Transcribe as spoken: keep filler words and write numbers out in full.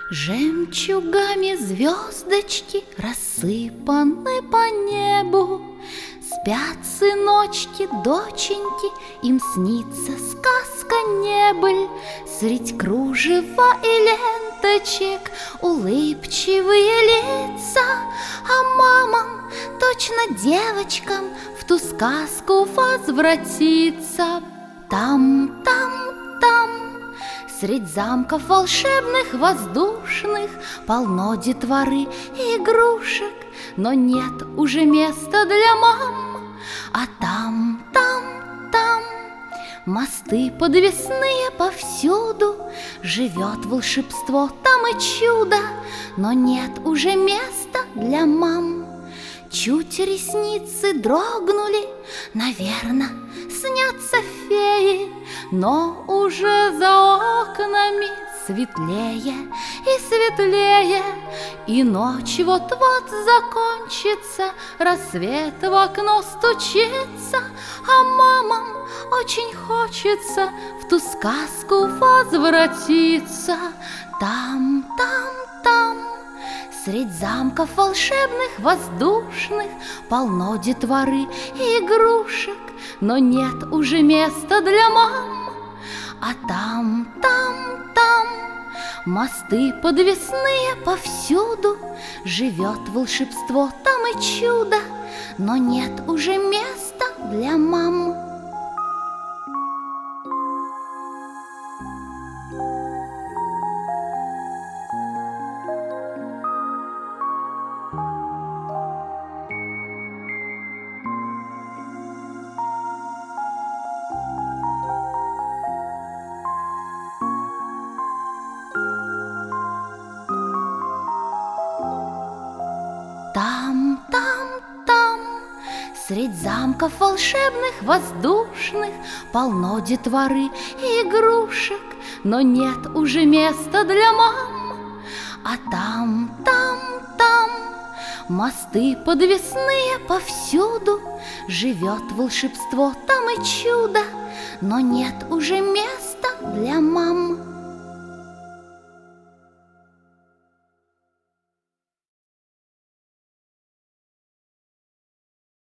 Жемчугами звездочки рассыпаны по небу. Спят сыночки, доченьки, им снится сказка небыль. Средь кружева и ленточек улыбчивые лица, а мамам, точно девочкам, в ту сказку возвратиться. Там, там, там, средь замков волшебных, воздушных, полно детворы и игрушек, но нет уже места для мам. А там, там, там мосты подвесные повсюду, живет волшебство там и чудо, но нет уже места для мам. Чуть ресницы дрогнули, наверно, снятся феи, но уже за окнами светлее и светлее, и ночь вот-вот закончится, рассвет в окно стучится, а мамам очень хочется в ту сказку возвратиться. Там, там, там средь замков волшебных, воздушных, полно детворы и игрушек, но нет уже места для мам. А там, там, там мосты подвесные повсюду, живет волшебство там и чудо, но нет уже места для мам. Там, там, там средь замков волшебных, воздушных, полно детворы и игрушек, но нет уже места для мам. А там, там, там мосты подвесные повсюду, живет волшебство там и чудо, но нет уже места для мам.